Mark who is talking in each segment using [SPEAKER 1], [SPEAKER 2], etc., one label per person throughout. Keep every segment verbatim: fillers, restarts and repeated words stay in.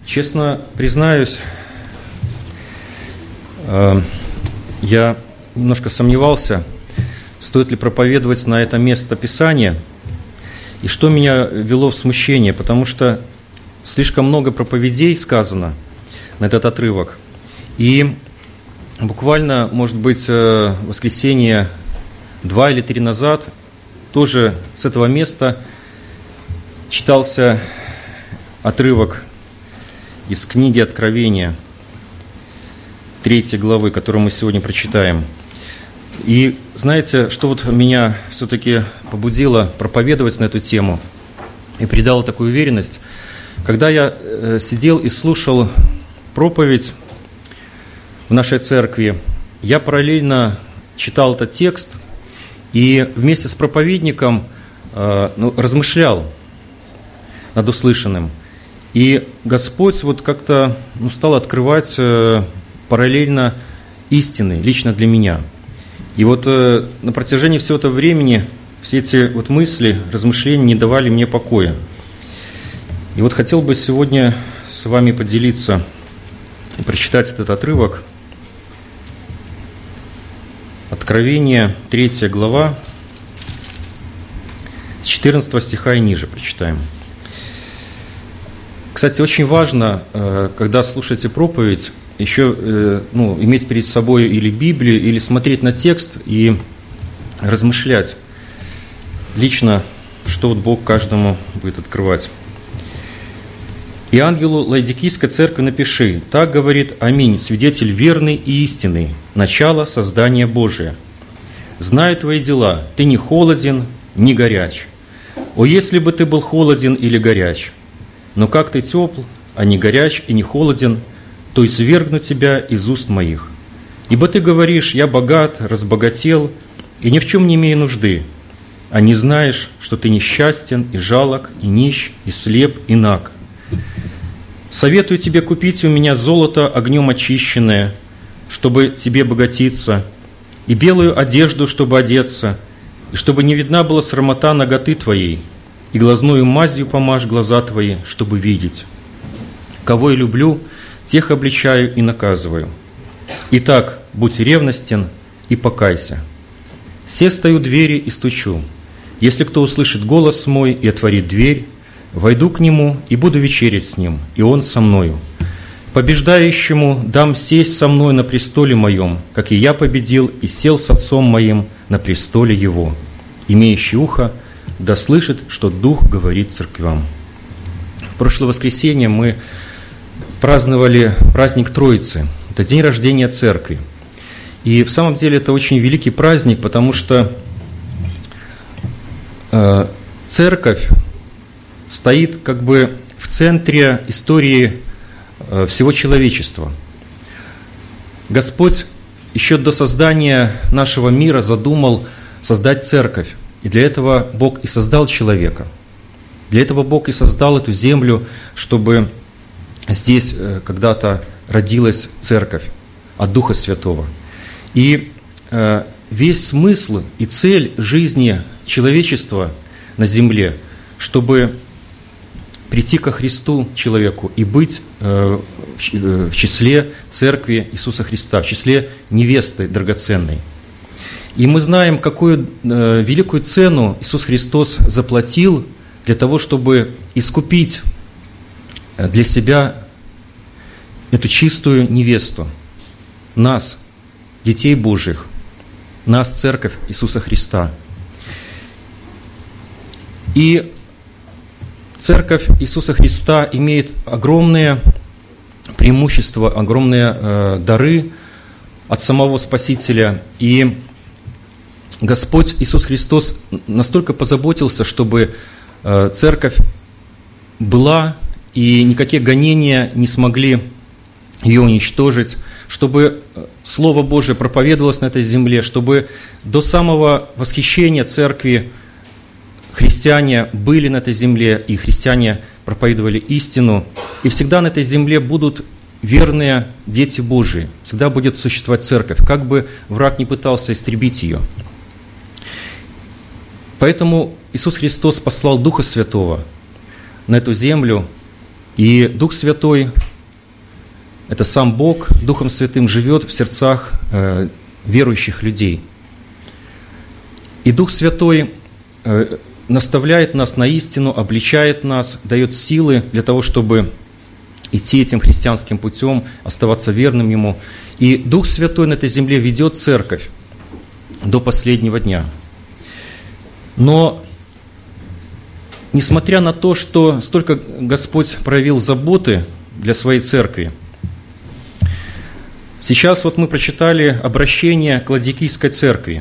[SPEAKER 1] Честно признаюсь, я немножко сомневался, стоит ли проповедовать на это место Писания, и что меня вело в смущение, потому что слишком много проповедей сказано на этот отрывок. И буквально, может быть, в воскресенье два или три назад тоже с этого места читался отрывок из книги Откровения, третьей главы, которую мы сегодня прочитаем. И знаете, что вот меня все-таки побудило проповедовать на эту тему и придало такую уверенность? Когда я сидел и слушал проповедь в нашей церкви, я параллельно читал этот текст и вместе с проповедником ну, размышлял над услышанным. И Господь вот как-то ну, стал открывать э, параллельно истины лично для меня. И вот э, на протяжении всего этого времени все эти вот мысли, размышления не давали мне покоя. И вот хотел бы сегодня с вами поделиться и прочитать этот отрывок. Откровение, третья глава, с четырнадцатого стиха и ниже прочитаем. Кстати, очень важно, когда слушаете проповедь, еще ну, иметь перед собой или Библию, или смотреть на текст и размышлять лично, что вот Бог каждому будет открывать. «И ангелу Лаодикийской церкви напиши, так говорит Аминь, свидетель верный и истинный, начало создания Божия. Знаю твои дела, ты не холоден, не горяч. О, если бы ты был холоден или горяч! Но как ты тепл, а не горяч и не холоден, то извергну тебя из уст моих. Ибо ты говоришь, я богат, разбогател, и ни в чем не имею нужды, а не знаешь, что ты несчастен, и жалок, и нищ, и слеп, и наг. Советую тебе купить у меня золото огнем очищенное, чтобы тебе богатиться, и белую одежду, чтобы одеться, и чтобы не видна была срамота наготы твоей, и глазною мазью помажь глаза твои, чтобы видеть. Кого я люблю, тех обличаю и наказываю. Итак, будь ревностен и покайся. Се стою двери и стучу. Если кто услышит голос мой и отворит дверь, войду к нему и буду вечерять с ним, и он со мною. Побеждающему дам сесть со мной на престоле моем, как и я победил и сел с отцом моим на престоле его. Имеющий ухо, да слышит, что Дух говорит церквям». В прошлое воскресенье мы праздновали праздник Троицы. Это день рождения церкви. И в самом деле это очень великий праздник, потому что э, церковь стоит как бы в центре истории э, всего человечества. Господь еще до создания нашего мира задумал создать церковь. И для этого Бог и создал человека. Для этого Бог и создал эту землю, чтобы здесь когда-то родилась церковь от Духа Святого. И весь смысл и цель жизни человечества на земле, чтобы прийти ко Христу человеку и быть в числе церкви Иисуса Христа, в числе невесты драгоценной. И мы знаем, какую э, великую цену Иисус Христос заплатил для того, чтобы искупить для себя эту чистую невесту, нас, детей Божьих, нас, церковь Иисуса Христа. И церковь Иисуса Христа имеет огромные преимущества, огромные э, дары от самого Спасителя. И Господь Иисус Христос настолько позаботился, чтобы церковь была, и никакие гонения не смогли ее уничтожить, чтобы Слово Божие проповедовалось на этой земле, чтобы до самого восхищения церкви христиане были на этой земле, и христиане проповедовали истину, и всегда на этой земле будут верные дети Божии, всегда будет существовать церковь, как бы враг не пытался истребить ее. Поэтому Иисус Христос послал Духа Святого на эту землю И Дух Святой, это сам Бог, Духом Святым живет в сердцах э, верующих людей. И Дух Святой э, наставляет нас на истину, обличает нас, дает силы для того, чтобы идти этим христианским путем, оставаться верным Ему. И Дух Святой на этой земле ведет церковь до последнего дня. Но, несмотря на то, что столько Господь проявил заботы для своей церкви, сейчас вот мы прочитали обращение к Ладикийской церкви,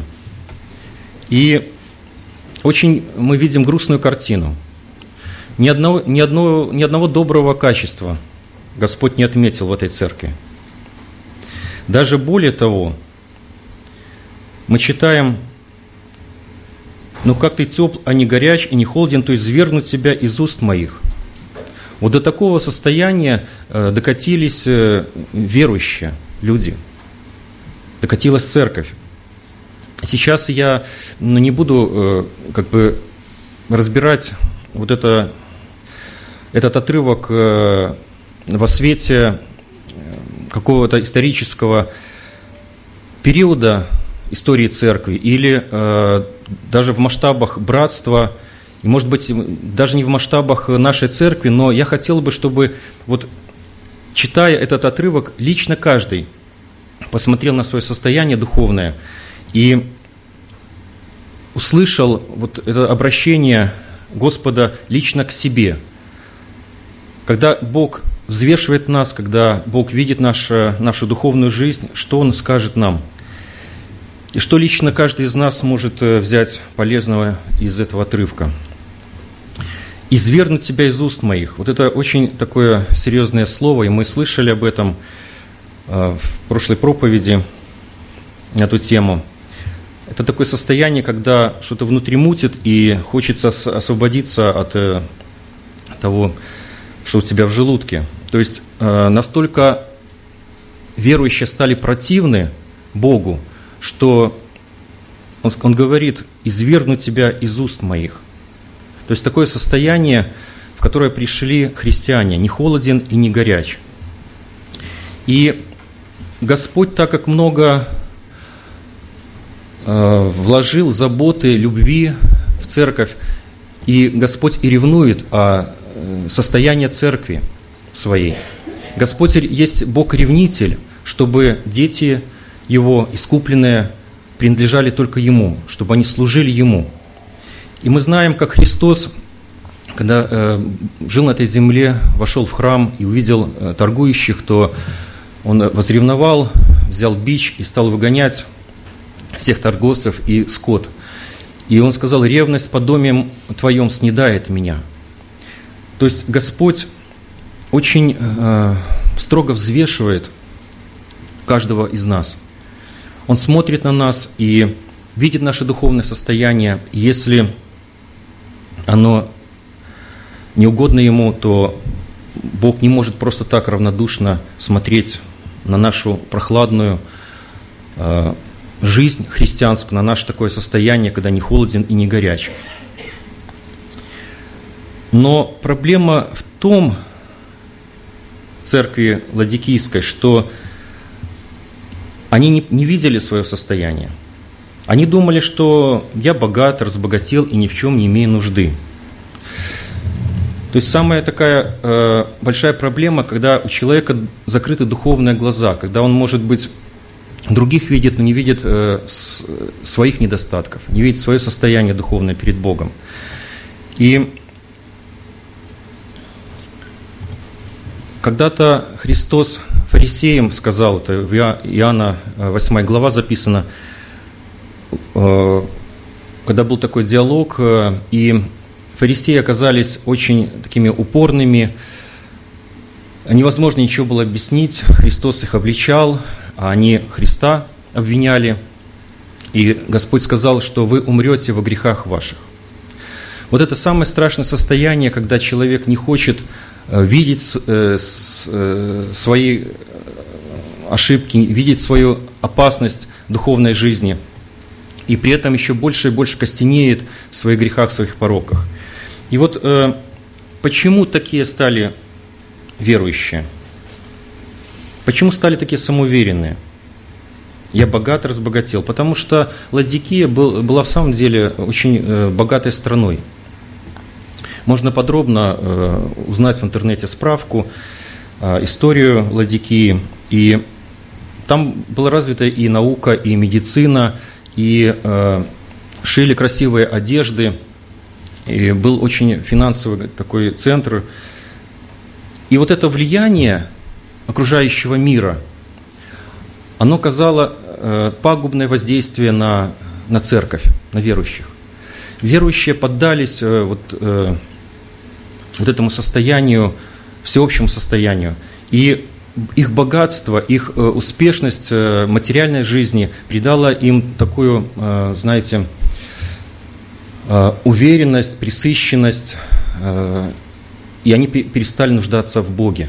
[SPEAKER 1] и очень мы видим грустную картину. Ни одного, ни одного, ни одного доброго качества Господь не отметил в этой церкви. Даже более того, мы читаем: «Ну как ты тепл, а не горяч, и не холоден, то извергнут тебя из уст моих». Вот до такого состояния докатились верующие люди, докатилась церковь. Сейчас я ну, не буду как бы разбирать вот это, этот отрывок во свете какого-то исторического периода истории церкви или э, даже в масштабах братства, и, может быть, даже не в масштабах нашей церкви, но я хотел бы, чтобы, вот, читая этот отрывок, лично каждый посмотрел на свое состояние духовное и услышал вот это обращение Господа лично к себе. Когда Бог взвешивает нас, когда Бог видит нашу, нашу духовную жизнь, что Он скажет нам? И что лично каждый из нас может взять полезного из этого отрывка? «Извергнуть тебя из уст моих». Вот это очень такое серьезное слово, и мы слышали об этом в прошлой проповеди на эту тему. Это такое состояние, когда что-то внутри мутит, и хочется освободиться от того, что у тебя в желудке. То есть настолько верующие стали противны Богу, что он, он говорит: «извергну тебя из уст моих». То есть такое состояние, в которое пришли христиане, не холоден и не горяч. И Господь, так как много э, вложил заботы, любви в церковь, и Господь и ревнует о состоянии церкви своей. Господь есть Бог-ревнитель, чтобы дети Его, искупленные, принадлежали только Ему, чтобы они служили Ему. И мы знаем, как Христос, когда э, жил на этой земле, вошел в храм и увидел э, торгующих, то Он возревновал, взял бич и стал выгонять всех торговцев и скот. И Он сказал: «Ревность по доме твоем снедает меня». То есть Господь очень э, строго взвешивает каждого из нас. Он смотрит на нас и видит наше духовное состояние. И если оно не угодно Ему, то Бог не может просто так равнодушно смотреть на нашу прохладную э, жизнь христианскую, на наше такое состояние, когда не холоден и не горяч. Но проблема в том, церкви Ладикийской, что они не, не видели свое состояние. Они думали, что я богат, разбогател и ни в чем не имею нужды. То есть самая такая э, большая проблема, когда у человека закрыты духовные глаза, когда он, может быть, других видит, но не видит э, с, своих недостатков, не видит свое состояние духовное перед Богом. И когда-то Христос фарисеям сказал, это в Иоанна восьмая глава записано, когда был такой диалог, и фарисеи оказались очень такими упорными, невозможно ничего было объяснить, Христос их обличал, а они Христа обвиняли, и Господь сказал, что вы умрете во грехах ваших. Вот это самое страшное состояние, когда человек не хочет видеть свои ошибки, видеть свою опасность духовной жизни, и при этом еще больше и больше костенеет в своих грехах, в своих пороках. И вот почему такие стали верующие. Почему стали такие самоуверенные? Я богат, разбогател. Потому что Ладикия был, была в самом деле очень э, богатой страной. Можно подробно э, узнать в интернете справку, э, историю Ладикии. И там была развита и наука, и медицина, и э, шили красивые одежды. И был очень финансовый такой центр. И вот это влияние окружающего мира, оно оказало э, пагубное воздействие на, на церковь, на верующих. Верующие поддались э, вот, э, вот этому состоянию, всеобщему состоянию. И их богатство, их э, успешность э, материальной жизни придала им такую, э, знаете, э, уверенность, пресыщенность, э, и они перестали нуждаться в Боге.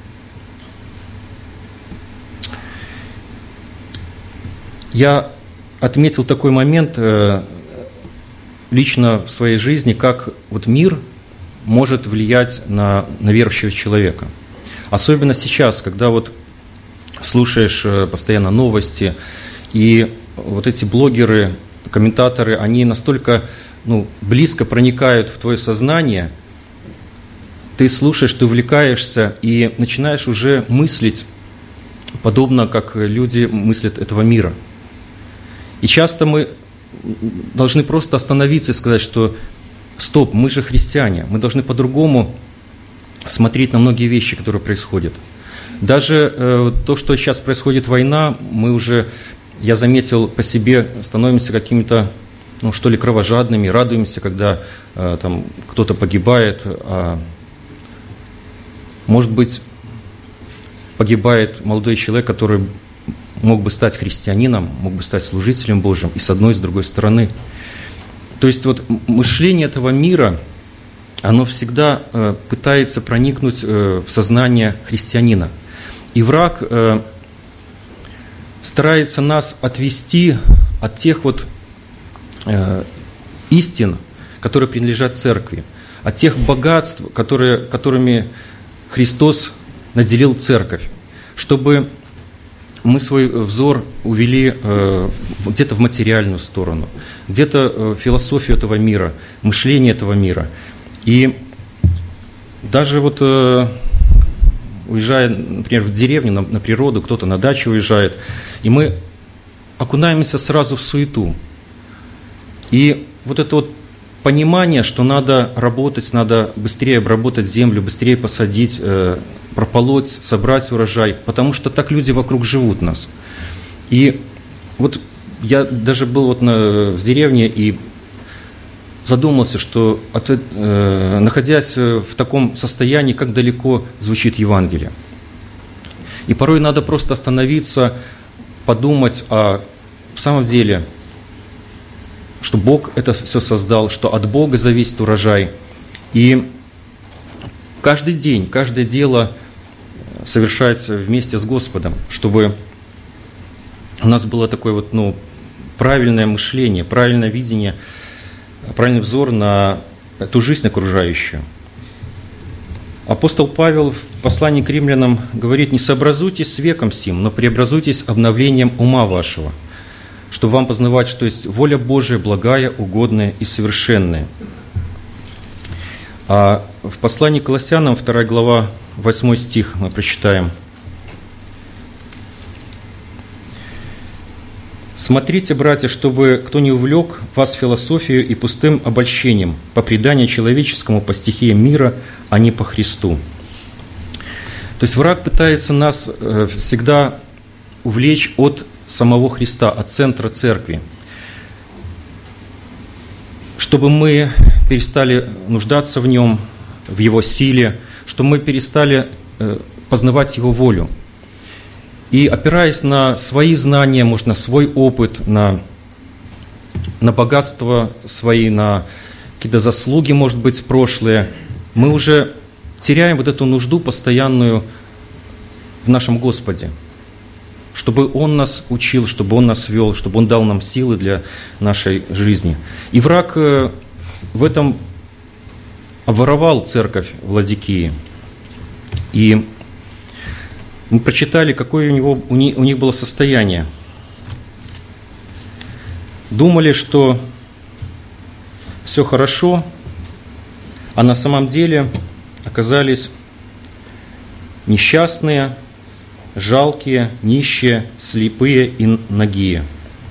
[SPEAKER 1] Я отметил такой момент э, лично в своей жизни, как вот мир может влиять на, на верующего человека. Особенно сейчас, когда вот слушаешь постоянно новости, и вот эти блогеры, комментаторы, они настолько ну, близко проникают в твое сознание, ты слушаешь, ты увлекаешься и начинаешь уже мыслить подобно, как люди мыслят этого мира. И часто мы должны просто остановиться и сказать, что стоп, мы же христиане, мы должны по-другому смотреть на многие вещи, которые происходят. Даже э, то, что сейчас происходит война, мы уже, я заметил по себе, становимся какими-то, ну что ли, кровожадными, радуемся, когда э, там кто-то погибает, а может быть, погибает молодой человек, который мог бы стать христианином, мог бы стать служителем Божьим, и с одной, и с другой стороны. То есть вот мышление этого мира, оно всегда э, пытается проникнуть э, в сознание христианина. И враг э, старается нас отвести от тех вот э, истин, которые принадлежат церкви, от тех богатств, которые, которыми Христос наделил церковь, чтобы мы свой взор увели э, где-то в материальную сторону, где-то э, философию этого мира, мышление этого мира. И даже вот э, уезжая, например, в деревню, на, на природу, кто-то на дачу уезжает, и мы окунаемся сразу в суету. И вот это вот понимание, что надо работать, надо быстрее обработать землю, быстрее посадить, э, прополоть, собрать урожай, потому что так люди вокруг живут нас. И вот я даже был вот на, в деревне и задумался, что от, э, находясь в таком состоянии, как далеко звучит Евангелие. И порой надо просто остановиться, подумать, а в самом деле, что Бог это все создал, что от Бога зависит урожай. И каждый день, каждое дело совершается вместе с Господом, чтобы у нас было такое вот, ну, правильное мышление, правильное видение, правильный взор на эту жизнь окружающую. Апостол Павел в послании к римлянам говорит: «Не сообразуйтесь с веком сим, но преобразуйтесь обновлением ума вашего, чтобы вам познавать, что есть воля Божия, благая, угодная и совершенная». А в послании к Колоссянам, вторая глава, восьмой стих мы прочитаем. «Смотрите, братья, чтобы кто не увлек вас философию и пустым обольщением, по преданию человеческому, по стихиям мира, а не по Христу». То есть враг пытается нас всегда увлечь от самого Христа, от центра церкви, чтобы мы перестали нуждаться в Нем, в Его силе, чтобы мы перестали познавать Его волю. И опираясь на свои знания, может, на свой опыт, на, на богатство свои, на какие-то заслуги, может быть, прошлые, мы уже теряем вот эту нужду постоянную в нашем Господе, чтобы Он нас учил, чтобы Он нас вел, чтобы Он дал нам силы для нашей жизни. И враг в этом обворовал церковь в Ладикии. И мы прочитали, какое у, него, у них было состояние. Думали, что все хорошо, а на самом деле оказались несчастные, жалкие, нищие, слепые и нагие.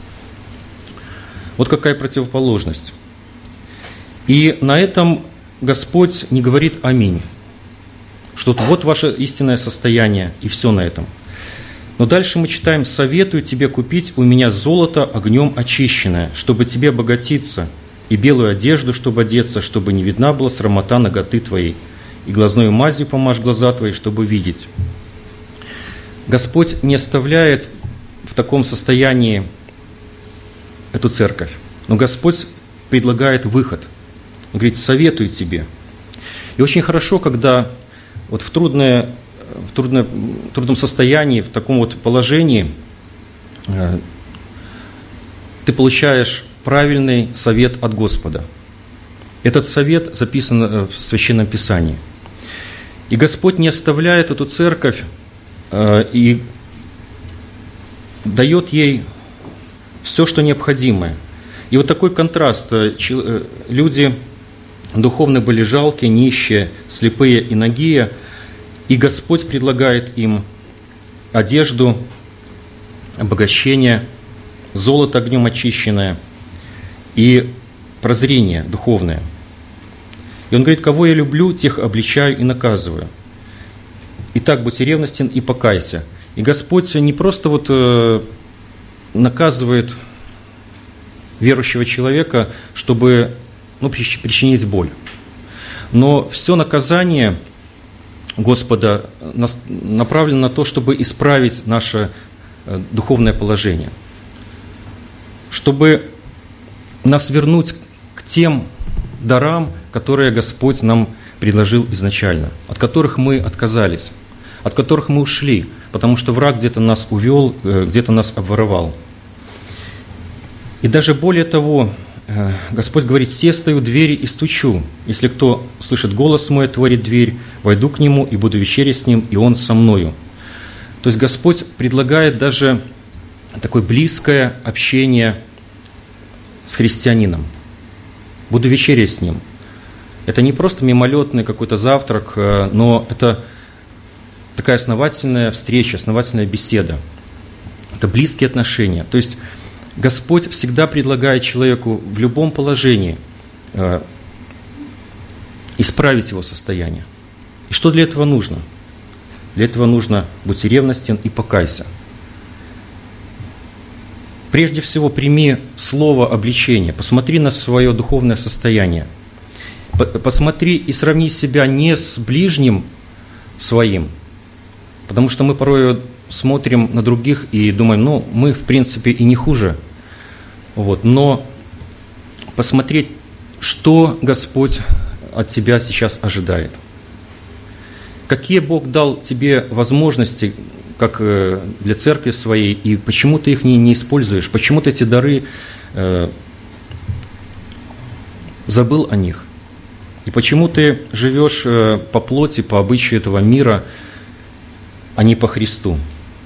[SPEAKER 1] Вот какая противоположность. И на этом Господь не говорит «Аминь», что вот ваше истинное состояние, и все на этом. Но дальше мы читаем: «Советую тебе купить у меня золото огнем очищенное, чтобы тебе обогатиться, и белую одежду, чтобы одеться, чтобы не видна была срамота наготы твоей, и глазною мазью помажь глаза твои, чтобы видеть». Господь не оставляет в таком состоянии эту церковь, но Господь предлагает выход. Он говорит: «Советую тебе». И очень хорошо, когда вот в, трудное, в трудное, трудном состоянии, в таком вот положении э, ты получаешь правильный совет от Господа. Этот совет записан в Священном Писании. И Господь не оставляет эту церковь э, и дает ей все, что необходимое. И вот такой контраст. Люди духовно были жалкие, нищие, слепые и нагие, и Господь предлагает им одежду, обогащение, золото огнем очищенное и прозрение духовное. И Он говорит: «Кого я люблю, тех обличаю и наказываю. Итак, будь ревностен и покайся». И Господь не просто вот э, наказывает верующего человека, чтобы ну, причинить боль. Но все наказание Господа направлено на то, чтобы исправить наше духовное положение, чтобы нас вернуть к тем дарам, которые Господь нам предложил изначально, от которых мы отказались, от которых мы ушли, потому что враг где-то нас увел, где-то нас обворовал. И даже более того, Господь говорит: «Се стою у двери и стучу. Если кто слышит голос мой, отворит дверь, войду к нему и буду вечерять с ним, и он со мною». То есть Господь предлагает даже такое близкое общение с христианином. Буду вечерять с ним. Это не просто мимолетный какой-то завтрак, но это такая основательная встреча, основательная беседа. Это близкие отношения. То есть Господь всегда предлагает человеку в любом положении э, исправить его состояние. И что для этого нужно? Для этого нужно будь ревностен и покайся. Прежде всего, прими слово обличения, посмотри на свое духовное состояние. Посмотри и сравни себя не с ближним своим, потому что мы порой смотрим на других и думаем: ну, мы, в принципе, и не хуже. Вот. Но посмотреть, что Господь от тебя сейчас ожидает. Какие Бог дал тебе возможности, как для церкви своей, и почему ты их не, не используешь, почему ты эти дары э, забыл о них, и почему ты живешь э, по плоти, по обычаю этого мира, а не по Христу.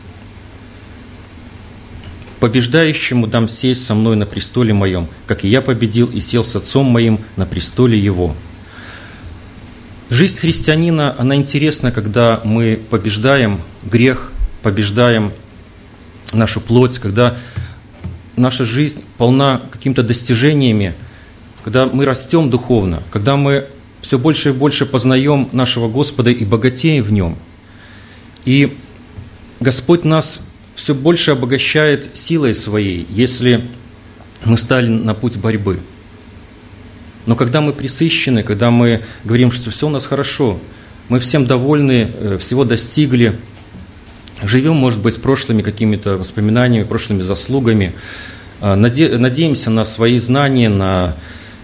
[SPEAKER 1] «Побеждающему дам сесть со мной на престоле моем, как и я победил и сел с Отцом моим на престоле Его». Жизнь христианина, она интересна, когда мы побеждаем грех, побеждаем нашу плоть, когда наша жизнь полна какими-то достижениями, когда мы растем духовно, когда мы все больше и больше познаем нашего Господа и богатеем в Нем. И Господь нас все больше обогащает силой Своей, если мы стали на путь борьбы. Но когда мы пресыщены, когда мы говорим, что все у нас хорошо, мы всем довольны, всего достигли, живем, может быть, прошлыми какими-то воспоминаниями, прошлыми заслугами, наде- надеемся на свои знания, на,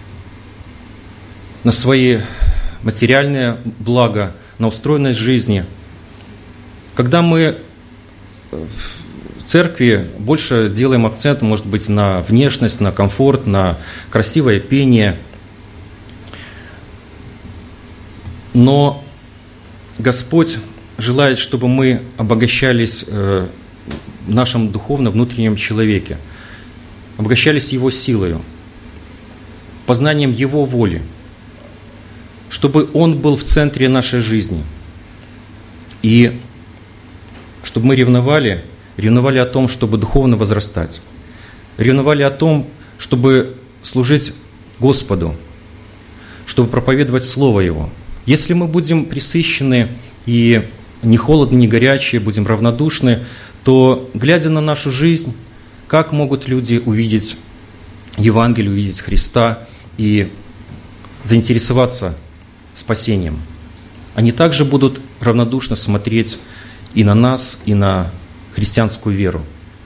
[SPEAKER 1] на свои материальные блага, на устроенность жизни. Когда мы в церкви больше делаем акцент, может быть, на внешность, на комфорт, на красивое пение, но Господь желает, чтобы мы обогащались в нашем духовном внутреннем человеке, обогащались Его силою, познанием Его воли, чтобы Он был в центре нашей жизни. И чтобы мы ревновали, ревновали о том, чтобы духовно возрастать, ревновали о том, чтобы служить Господу, чтобы проповедовать Слово Его. Если мы будем пресыщены и не холодны, не горячие, будем равнодушны, то, глядя на нашу жизнь, как могут люди увидеть Евангелие, увидеть Христа и заинтересоваться спасением? Они также будут равнодушно смотреть и на нас, и на христианскую веру.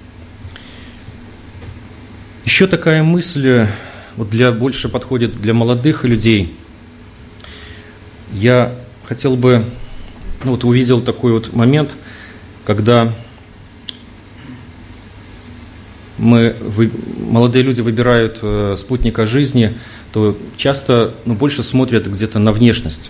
[SPEAKER 1] Еще такая мысль, вот для, больше подходит для молодых людей. Я хотел бы, ну вот увидел такой вот момент, когда мы, вы, молодые люди выбирают э, спутника жизни, то часто ну, больше смотрят где-то на внешность.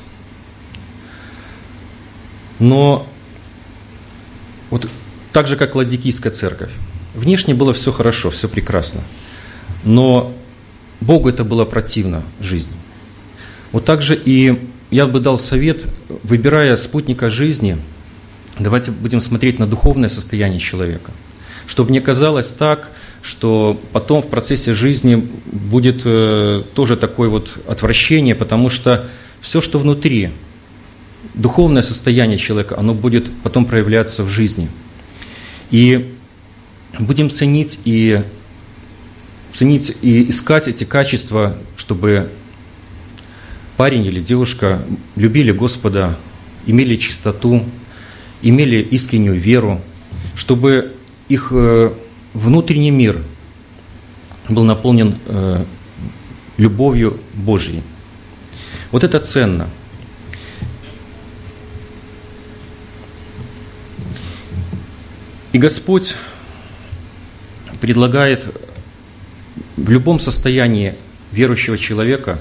[SPEAKER 1] Но вот так же, как Ладикийская церковь. Внешне было все хорошо, все прекрасно. Но Богу это было противно, жизнь. Вот так же и я бы дал совет, выбирая спутника жизни, давайте будем смотреть на духовное состояние человека. Чтобы не казалось так, что потом в процессе жизни будет э, тоже такое вот отвращение, потому что все, что внутри, духовное состояние человека, оно будет потом проявляться в жизни. И будем ценить и, ценить и искать эти качества, чтобы парень или девушка любили Господа, имели чистоту, имели искреннюю веру, чтобы их внутренний мир был наполнен любовью Божьей. Вот это ценно. И Господь предлагает в любом состоянии верующего человека,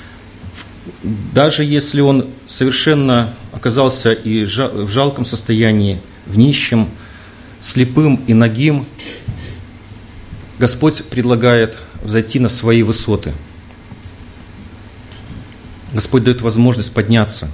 [SPEAKER 1] даже если он совершенно оказался и в жалком состоянии, в нищем, слепым и нагим, Господь предлагает взойти на свои высоты. Господь дает возможность подняться,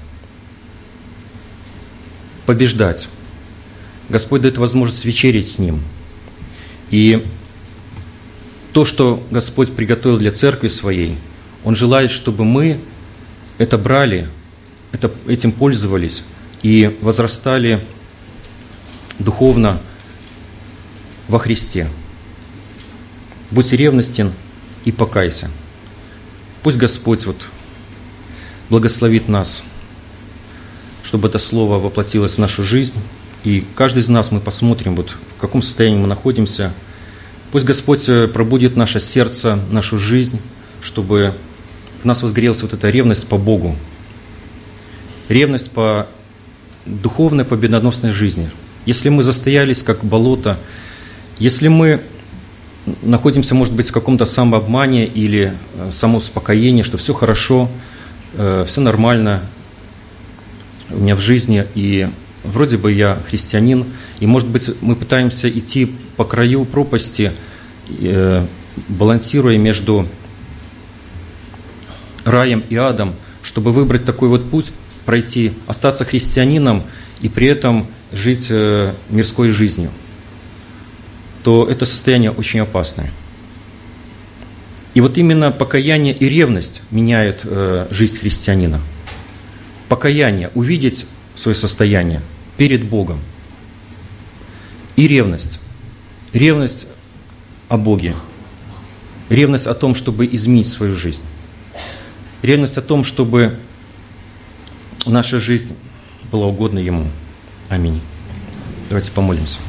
[SPEAKER 1] побеждать. Господь дает возможность вечерить с Ним. И то, что Господь приготовил для церкви своей, Он желает, чтобы мы это брали, это, этим пользовались и возрастали духовно во Христе. Будь ревностен и покайся. Пусть Господь вот благословит нас, чтобы это Слово воплотилось в нашу жизнь. И каждый из нас мы посмотрим, вот, в каком состоянии мы находимся. Пусть Господь пробудит наше сердце, нашу жизнь, чтобы в нас возгорелась вот эта ревность по Богу. Ревность по духовной победоносной жизни. Если мы застоялись, как болото, если мы находимся, может быть, в каком-то самообмане или самоуспокоении, что все хорошо, все нормально у меня в жизни, и вроде бы я христианин, и, может быть, мы пытаемся идти по краю пропасти, балансируя между раем и адом, чтобы выбрать такой вот путь, пройти, остаться христианином и при этом жить мирской жизнью, то это состояние очень опасное. И вот именно покаяние и ревность меняют жизнь христианина. Покаяние, увидеть свое состояние перед Богом. И ревность. Ревность о Боге. Ревность о том, чтобы изменить свою жизнь. Ревность о том, чтобы наша жизнь была угодна Ему. Аминь. Давайте помолимся.